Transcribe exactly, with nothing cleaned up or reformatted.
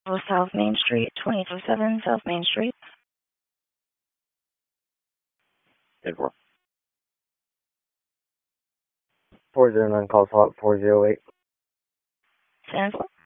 South Main Street, twenty oh seven South Main Street. ten four. four zero nine, call swap four zero eight. ten four.